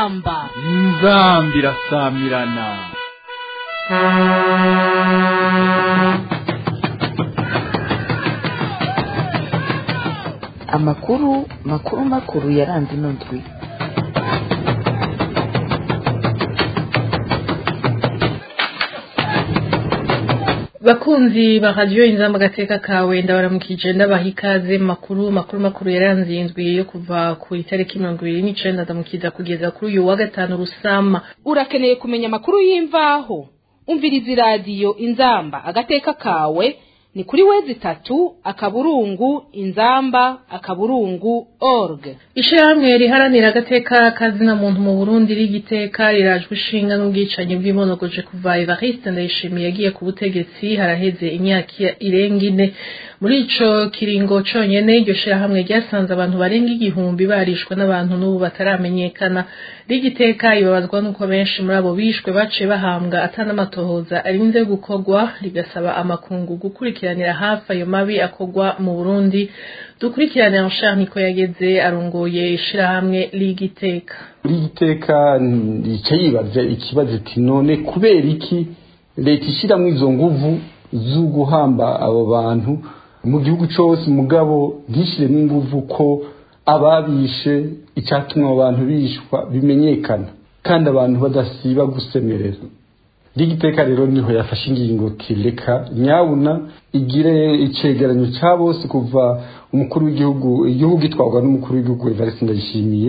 inzamba irasamirana. makuru yaranze ino ndwi. Bakunzi ba radio Inzamba gateka kawe ndabaramukije ndabaha ikaze makuru yaranze indwi yo kuva ku itariki 29 ndamukiza kugeza kuri uyu wa gatanu Rusama. Urakeneye kumenya makuru y'imvaho umviriza radio Inzamba agateka kawe ni kuri wezi 3 akaburungu inzamba.org. Ishyirahamwe riharanira agateka kazina muntu mu Burundi rigiteka rirajwe ishinga n'ubwicanyi bw'imonogoje kuva Evariste Ndayishimiye yagiye ku butegetsi haraheze imyaka irenga 4. Muri ico kiringo conyene iryo shyirahamwe ryasanze abantu barenga 1000 barishwe n'abantu n'ubu bataramenyekana. Rigiteka ibabazwa nuko benshi muri abo bishwe baciye bahambwa atanamatohoza arinze gukorwa, rigasaba amakungu gukurikiranira hafi ayo mabi akogwa mu Burundi. Dukurikirane Jean Niko yageze arongoye ishirahamwe Rigiteka. Rigiteka yicayibaza ikibazo ati none kubera iki leta ishiramwe izo nguvu zo guhamba abo bantu mu gihugu cyose mugabo ntishiremo inguvu ko ababishe icyatumwe abantu bishwa bimenyekana kandi abantu badasiba gusemerera. Rigiteka rero niho yafashe ingingo kireka nyabuna igire icegeranyo cya bose kuva umukuru w'igihugu gitwarwa n'umukuru w'igihugu Evariste Ndayishimiye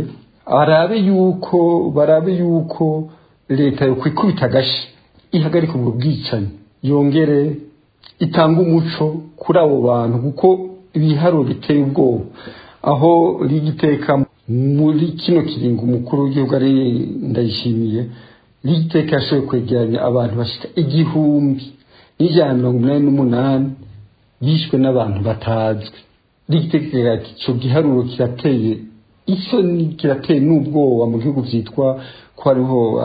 barabe yuko leta yo kwikubita gashi ihagarika ubwo bwicanyi yongere itanga umuco kuri abo bantu kuko ibiharo biteye ubwoba. Aho Rigiteka muri kino kiringo umukuru w'igihugu ari Ndayishimiye Rigiteka yashoboye kwegeranya abantu bashika 1,188 bishwe n'abantu batazwi. Rigiteka icyo giharuro kirateye isoni, kirateye n'ubwoba mu gihugu vyitwa ko ariho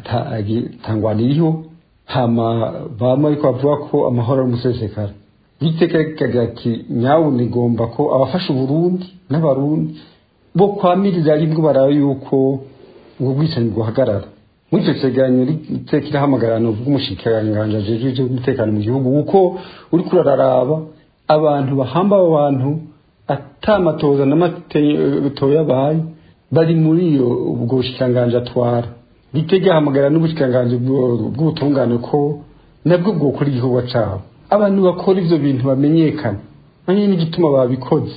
atangwaniriho hama bama ariko bavuga ko amahoro y'umusesekara. Rigiteka ati nyawo nigomba ko abafasha Burundi n'abarundi bo kwamirira rimwe barayo yuko ubwo bwicanyi bwohagarara. Muri icyo cegeranyo Rigiteka irahamagarana bw'umushikiranganje ajeje umutekano mu gihugu uko uri kuraraba abantu bahamba abo bantu atamatoza n'amato yabaye bari muri iyo ubwo bushikiranganje atwara. Rigiteka hamagara n'ubushikiranganje bw'ubutungane ko nabwo bwo kuri igihugu cyabo abantu bakora ivyo bintu bamenyekana nanye n'igituma babikoze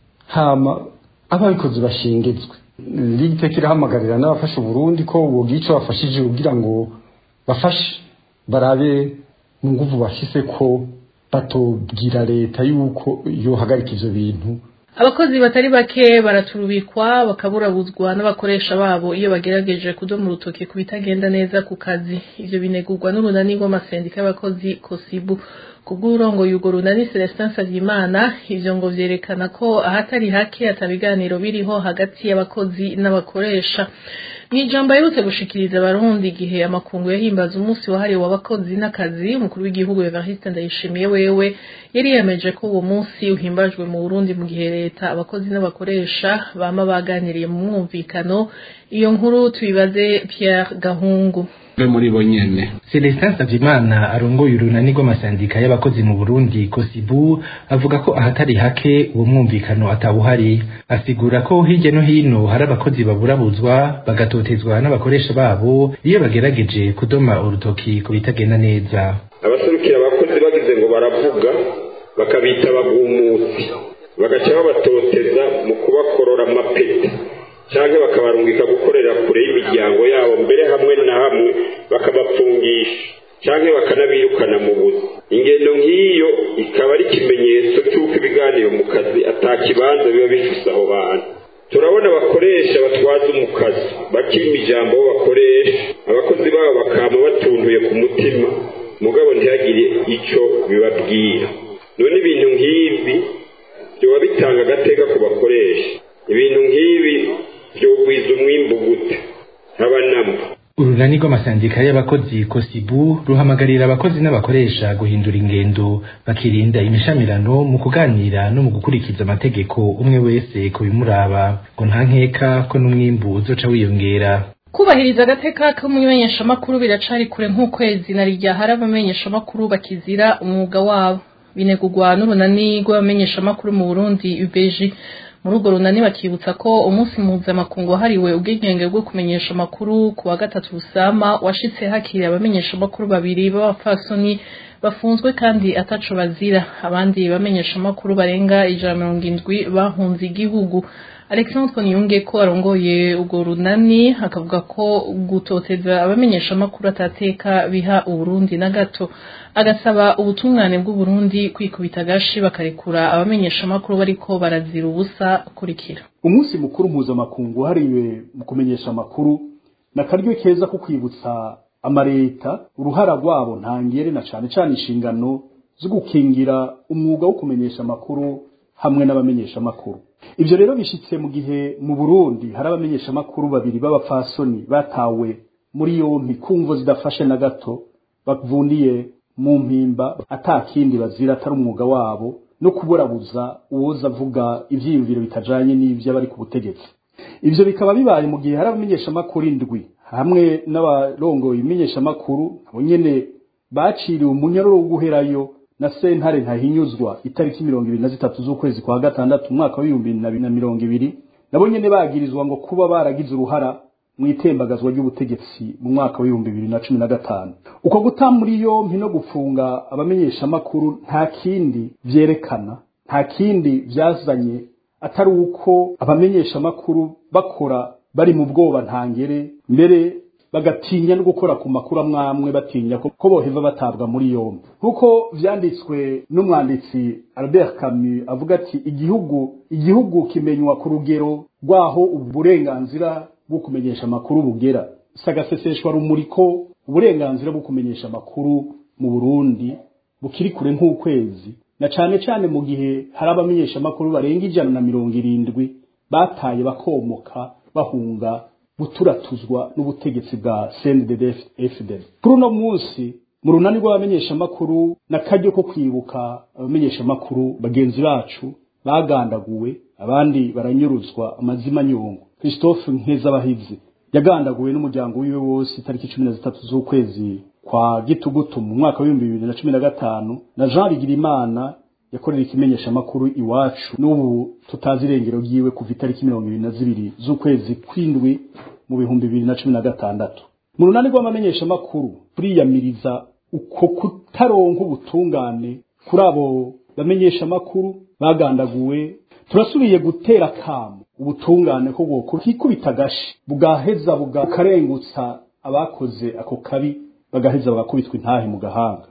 hama ababikoze bashingizwe. Rigiteka irahamagarira n'abafasha Burundi ko bogico bafashije kugira ngo bafashe barabe mu nguvu bafise ko batobwira leta yuko yohagarika ivyo bintu. Abakozi batari bake baraturubikwa bakaburabuzwa n'abakoresha babo iyo bagerageje kudoma urutoke ku bitagenda neza ku kazi. Ivyo binegurwa n'urunani rw'amasendika y'abakozi Kosibu. Kubw'urongo yugo runani Celestin Savyimana ivyo ngo vyerekana ko ahatari hake atabiganiro biriho hagati y'abakozi n'abakoresha. Mwijambo yerutse gushikiriza abarundi igihe amakungu yahimbaza umunsi wahariwe w'abakozi n'akazi, umukuru w'igihugu Evariste Ndayishimiye wewe yari yameje ko uwo munsi uhimbajwe mu Burundi mu gihe leta abakozi n'abakoresha bama baganiriye mu mwumvikano. Iyo nkuru tubibaze Pierre Gahungu. Muri bonyene Celestin Savyimana arongoye urunani rw'amasendika y'abakozi mu Burundi Kosibu avuga ko ahatari hake uwo mwumvikano atabuhari. Asigura ko hirya no hino hari abakozi baburabuzwa bagatotezwa n'abakoresha babo iyo bagerageje kudoma urutoki ku bitagenda neza. Abaserukira abakozi bagize ngo baravuga bakabita bagumutsi bagaca babatoteza mu kubakorora amapeti cyangwa bakabarungika gukorera kure y'imiryango yabo mbere hamwe na hamwe bakabapfungisha cyangwa bakanabirukana mu buzi. Ingendo nk'iyo ikaba ari ikimenyetso cy'uko ibiganiro mu kazi atakibanza biba bifise aho bantu. Turabona abakoresha batwaza umukazi bakima ijambo bakoresha abakozi babo bakama batunduye ku mutima mugabo ntihagire ico bibabwira. None ibintu nk'ibi byoba bitanga agateka ku bakoresha. Ibintu nk'ibi byogwiza umwimbu gute abanamba. Urunani rw'amasendika y'abakozi Kosibu ruhamagarira abakozi n'abakoresha guhindura ingendo bakirinda imishamirano mu kuganira no mu gukurikiza amategeko umwe wese ko bimuraba ngo nta nkeka ko n'umwimbu uzoca wiyongera. kubahiriza agateka k'umumenyeshamakuru biracari kure nk'ukwezi na rirya hari abamenyeshamakuru bakizira umwuga wabo binegurwa n'urunani rw'abamenyeshamakuru mu Burundi UBG. Muri urwo runani bakibutsa ko umunsi mpuzamakungu wahariwe ubwigenge bwo kumenyesha amakuru ku wa 3 Rusama washitse hakiri abamenyeshamakuru babiri b'abapfasoni bafunzwe kandi ataco bazira, abandi bamenyeshamakuru barenga 170 bahunze igihugu. Alexandre Niyunge ko arongoye urwo runani akavuga ko gutoteza abamenyeshamakuru atateka biha Uburundi na gato, agasaba ubutungane bw'u Burundi kwikubita gashi bakarekura abamenyeshamakuru bariko barazira ubusa kurikira. Umunsi mukuru mpuzamakungu hariwe mu kumenyesha amakuru na karyo keza ko kwibutsa amareta uruhara rwabo ntangere na cane cane inshingano zo gukingira umwuga wo kumenyesha amakuru hamwe n'abamenyesha amakuru. Ivyo rero bishitse mu gihe mu Burundi hari abamenyesha amakuru babiri b'abapfasoni batawe muri yompi kumvo zidafashe na gato bavundiye mu mpimba atakindi bazira atari umwuga wabo no kuburabuza uwoza avuga ivyiyumviro bitajanye n'ivyo bari ku butegetsi. Ivyo bikaba bibaye mu gihe hari abamenyesha amakuru indwi hamwe n'abarongoye imenyesha amakuru abo nyene baciriwe umunyororo wo guherayo na sentare ntahinyuzwa itariki 23 z'ukwezi kwa gatandatu umwaka wa 2020 nabo nyene bagirizwa ngo kuba baragize uruhara mu itembagazwa ry'ubutegetsi mu mwaka wa 2015. Uko guta muri yompi no gufunga abamenyesha amakuru nta kindi vyerekana, nta kindi vyazanye atari uko abamenyesha amakuru bakora bari mu bwoba ntangere, mbere bagatinya no gukora ku makuru amwamwe batinya ko boheva batabwa muri yombi. Nkuko vyanditswe n'umwanditsi Albert Camus avuga ati igihugu kimenywa ku rugero rwaho uburenganzira bwo kumenyesha amakuru bugera. Sagaseseshwa rumuri ko uburenganzira bwo kumenyesha amakuru mu Burundi bukiri kure nk'ukwezi, na cane cane mu gihe hari abamenyesha amakuru barenga 170 bataye bakomoka bahunga guturatuzwa n'ubutegetsi bwa CNDD-FDD. Kuri uno munsi mu runani rw'abamenyesha amakuru na karyo ko kwibuka abamenyesha amakuru bagenzi bacu bagandaguwe, abandi baranyuruzwa amazima nyongo. Christophe Nkezabahizi yagandaguwe n'umuryango wiwe wose itariki 13 z'ukwezi kwa Gitugutu mu mwaka wa 2015 na Jean Bigirimana yakorera ikimenyesha amakuru iwacu n'ubu tutazi irengero ryiwe kuva itariki 22 z'ukwezi kwindwi mu 2016. Mu runani rw'abamenyesha amakuru turiyamiriza uko kutaronka ubutungane kuri abo bamenyesha amakuru bagandaguwe. Turasubiye gutera kamo ubutungane ko bwo kikubita gashi bugaheza bugakarengutsa abakoze ako kabi bagaheza bagakubitwa intahe mu gahanga.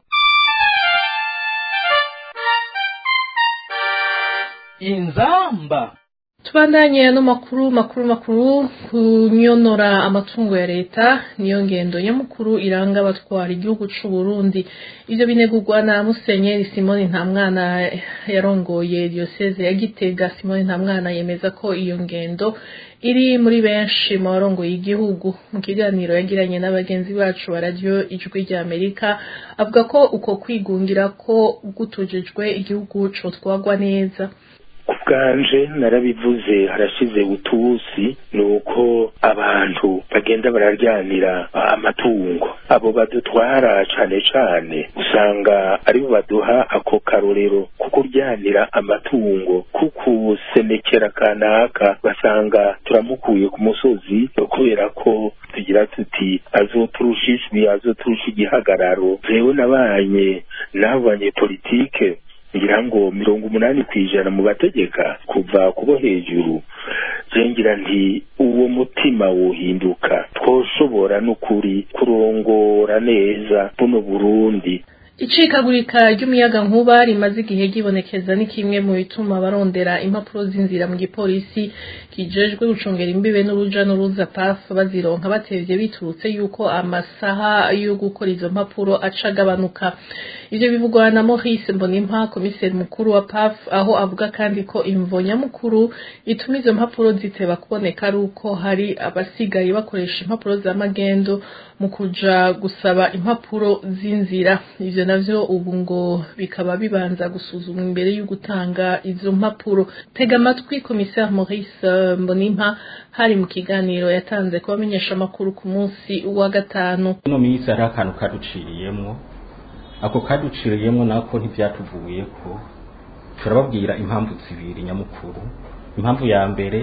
Inzamba tubandanye no makuru kunyonora amatungo ya leta niyo ngendo nyamukuru iranga abatwara igihugu c'u Burundi. Ivyo binegurwa na Musenyeri Simoni Ntamwana yarongoye diocese ya Gitega. Simoni Ntamwana yemeza ko iyo ngendo iri muri benshi mu barongoye igihugu. Mu kiganiro yagiranye n'abagenzi bacu ba radio Ijwi rya Amerika avuga ko uko kwigungira ko gutujejwe igihugu co twagwa neza. Ubwanje narabivuze harashize utusi nuko abantu bagenda bararyanira amatungo, abo badutwara cane cane usanga ari bo baduha ako karorero kuko ryanira amatungo kuko senekera kanaka basanga turamukuye ku musozi kubera ko tugira tuti azoturusha igihagararo. Jewe nabanye n'abanye politike ngira ngo 80% mu bategeka kuva kubo hejuru. Zengira nti uwo mutima wohinduka twoshobora n'ukuri kurongora neza buno Burundi. Icikagurika ry'umuyaga nkuba rimaze igihe gibonekeza ni kimwe mu bituma barondera impapuro z'inzira mu gipolisi kijejwe gucungera imbibe n'uruja n'uruza PAF bazironka batevye biturutse yuko amasaha yo gukora izo mpapuro acagabanuka. Ivyo bivugwa na Maurice Mbonimpa, komiseri mukuru wa PAF, aho avuga kandi ko imvo nyamukuru ituma izo mpapuro ziteba kuboneka ari uko hari abasigaye bakoresha impapuro za magendo mu kuja gusaba impapuro z'inzira. Ivyo navyo ubu ngo bikaba bibanza gusuzumwa imbere yo gutanga izo mpapuro. Tega amatwi Commissaire Maurice Mbonimpa hari mu kiganiro yatanze kubamenyesha amakuru ku munsi wa gatanu. No minsi hari akantu kaduciriyemwo, ako kaduciriyemwo nako ntivyatuvuye ko turababwira impamvu zibiri nyamukuru. Impamvu ya mbere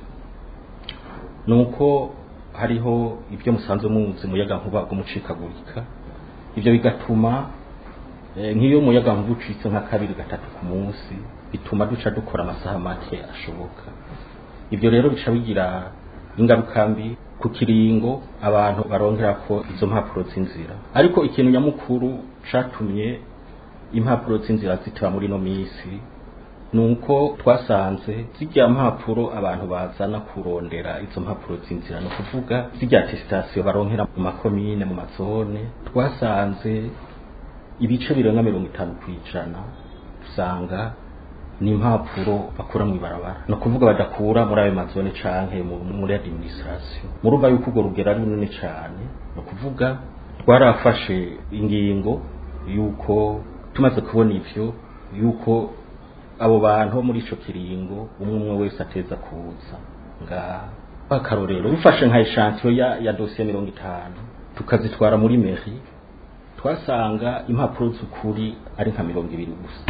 nuko hariho ibyo musanzwe muzi muyaga nkuba gumucikagurika, ibyo bigatuma nk'iyo muyaga nkuba ucitse nka 2-3 ku munsi bituma duca dukora amasaha make ashoboka. Ibyo rero bica bigira ingaruka mbi ku kiringo abantu barongera ko izo mpapuro z'inzira. Ariko ikintu nyamukuru catumye impapuro z'inzira zitaba muri no misi nuko twasanze zijya mpapuro abantu bazana kurondera izo mpapuro z'inzira, no kuvuga zijya attestation baronkera mu makomine mu mazone, twasanze ibice birenga 50% usanga ni impapuro bakura mu ibarabara, no kuvuga badakura muri ayo mazone canke muri administration. Murumva yuko urwo rugero ari runini cyane, no kuvuga twarafashe ingingo yuko tumaze kubona ivyo yuko abo bantu muri ico kiringo umwe wese ateza kuza nga bakarorero bifashe nka echantillon ya dossier 50 tukazitwara muri mairie, twasanga impapuro z'ukuri ari nka 20 gusa.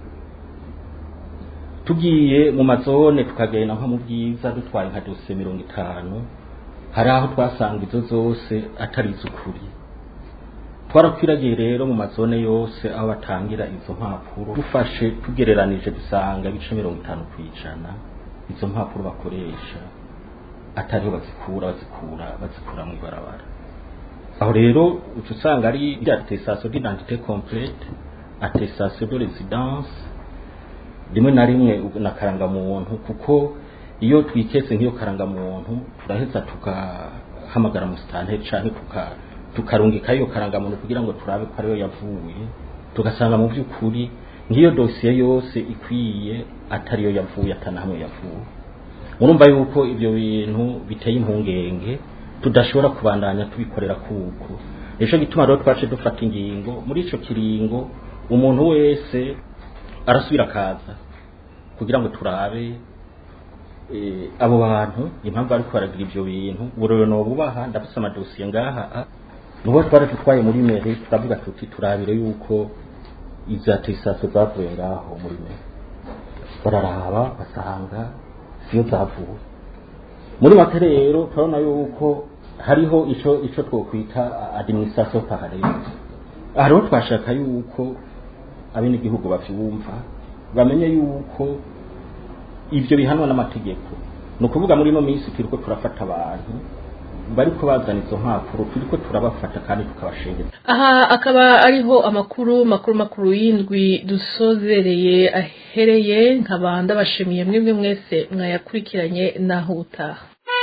Tugiye mu mazone tukagenda nka mu byiza dutwaye nka dossier 50, hari aho twasanga izo zose atari z'ukuri. Twarakwiragiye rero mu mazone yose aho batangira izo mpapuro, dufashe tugereranije dusanga ibice 50% izo mpapuro bakoresha atariho bazikura mu ibarabara. Aho rero utusanga ari attestation d'identité complète, attestation de résidence, rimwe na rimwe na karangamuntu, kuko iyo twiketse nk'iyo karangamuntu turaheza tukahamagara mu stanteri canke tukarungika iyo karangamuntu kugira ngo turabe ko ariyo yavuye, tugasanga mu by'ukuri nk'iyo dossier yose ikwiye atariyo yavuye, atanahamwe yavuye. Murumva yuko ibyo bintu biteye impungenge tudashobora kubandanya tubikorera kuko ejo gituma rero twace dufata ingingo muri ico kiringo umuntu wese arasubira kaza kugira ngo turabe abo bantu impamvu ariko baragira ibyo bintu burero no bubaha. Ndafise amadosiye ngaha nubo twari tutwaye muri mairie, turavuga tuti turabire yuko izo attestation zavuye ngaho muri mairie, bararaba basanga siyo zavuye. Muri make rero turabona yuko hariho ico twokwita administration parallele. Hariho twashaka yuko abene igihugu bavyumva bamenye yuko ivyo bihanwa n'amategeko, no kuvuga muri no minsi turiko turafata abantu bariko bazana izo mpapuro, turiko turabafata kandi tukabashengeza. Aha akaba ariho makuru y'indwi dusozereye ahereye. Nkabanda bashimiye mwebwe mwese mwayakurikiranye naho utaha.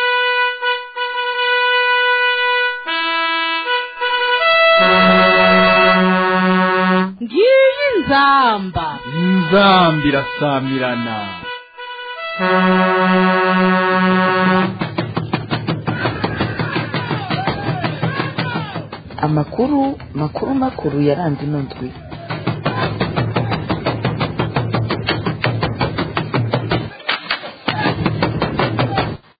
Ngiyi nzamba irasamirana. Amakuru yaranze ino ndwi.